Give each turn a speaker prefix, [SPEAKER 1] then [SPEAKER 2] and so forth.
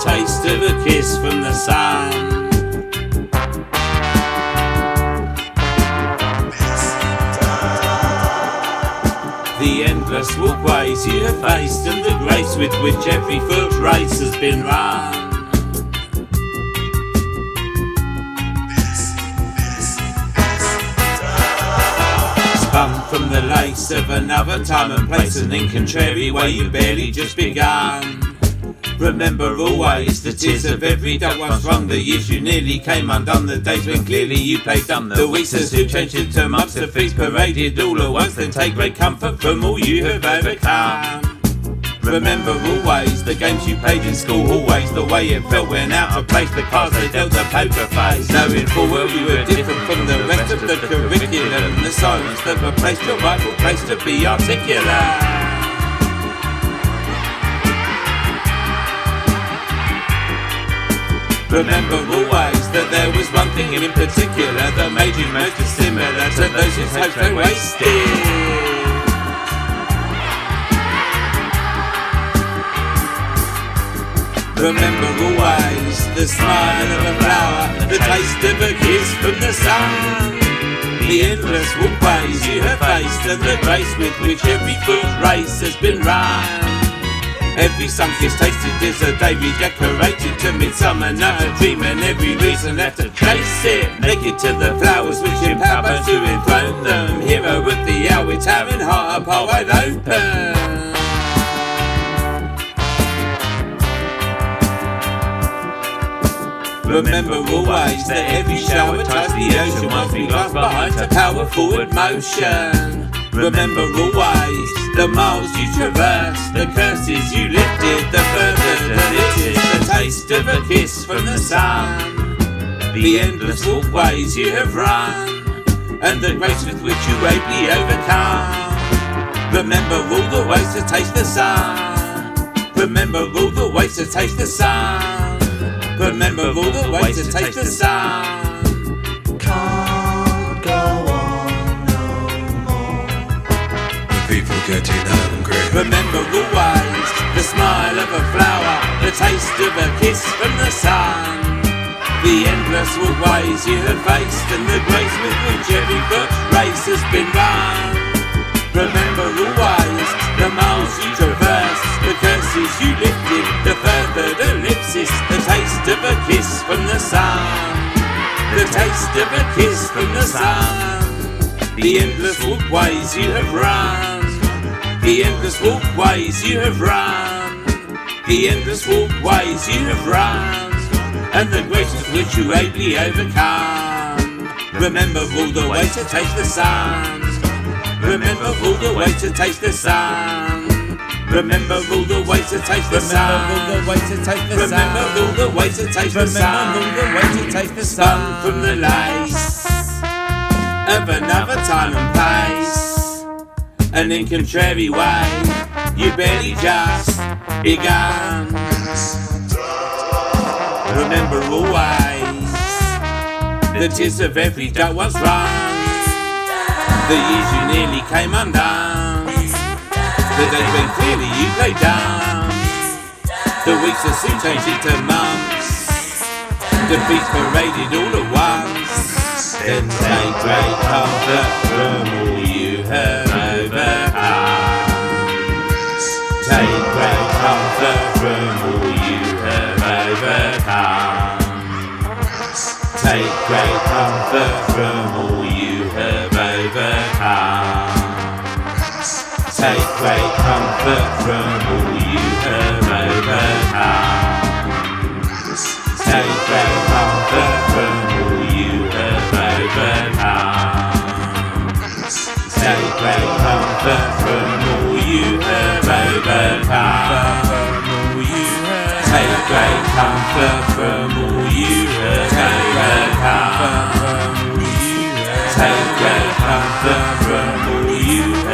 [SPEAKER 1] taste of a kiss from the sun. The endless walkways you have faced, and the grace with which every foot race has been run. Spun from the lace of another time and place, and in contrary way you barely just begun. Remember always the tears of every day once wrong, the years you nearly came undone, the days when clearly you played dumb, the weeks as who changed into months, the feast paraded all at once, then take great comfort from all you have overcome. Remember always the games you played in school, always the way it felt when out of place, the cards they dealt, the poker face, knowing full well you were different from the rest of the curriculum, the silence that replaced your rightful place to be articulate. Remember always that there was one thing in particular that made you most dissimilar to those whose hopes they wasted. Remember always the smile of a flower, the taste of a kiss from the sun, the endless walkways you have faced, and the grace with which every foot race has been run. Every sun-kissed tasted is a day redecorated to midsummer night, a dream and every reason left to chase it. Naked to the flowers which empower to enthrone them, hero of the hour, towering heart apart wide open. Remember always that every shower touched the ocean once we lost behind to power forward motion. Remember always the miles you traversed, the curses you lifted, the further delicious, the taste of a kiss from the sun, the endless walkways you have run, and the grace with which you ably overcome. Remember all the ways to taste the sun. Remember all the ways to taste the sun. Remember all the ways to taste the sun.
[SPEAKER 2] Can't go on no more. The people getting hungry.
[SPEAKER 1] Remember always the smile of a flower, the taste of a kiss from the sun, the endless walkways you have faced, and the grace with which every foot race has been run. Remember always the miles you traversed, the curses you lifted, the furthered ellipsis, the taste of a kiss from the sun, the taste of a kiss from the sun, the endless walkways you have run, the endless walkways you have run, the endless walkways you have run, and the grace with which you ably overcome. Remember all the ways to taste the sun. Remember all the ways to taste the sun. Remember all the ways to taste the sun.
[SPEAKER 3] Remember all the ways to taste the sun.
[SPEAKER 1] Remember all the ways to taste the sun.
[SPEAKER 3] Remember all the ways to taste the sun.
[SPEAKER 1] From the lace of another time and place, and in contrary way, you barely just begun. Remember always the tears of every dark was run. The years you nearly came undone, the days when clearly you played dumb, the weeks that soon changed into months, the beats paraded all at once. Then take great comfort from all you have overcome. Take great comfort from all you have overcome. Take great comfort from all you have overcome. Take great comfort from all you have overcome. Take great comfort from all you have overcome. Take great comfort from all you have overcome. Take great comfort from all you have overcome. Take great comfort from all you have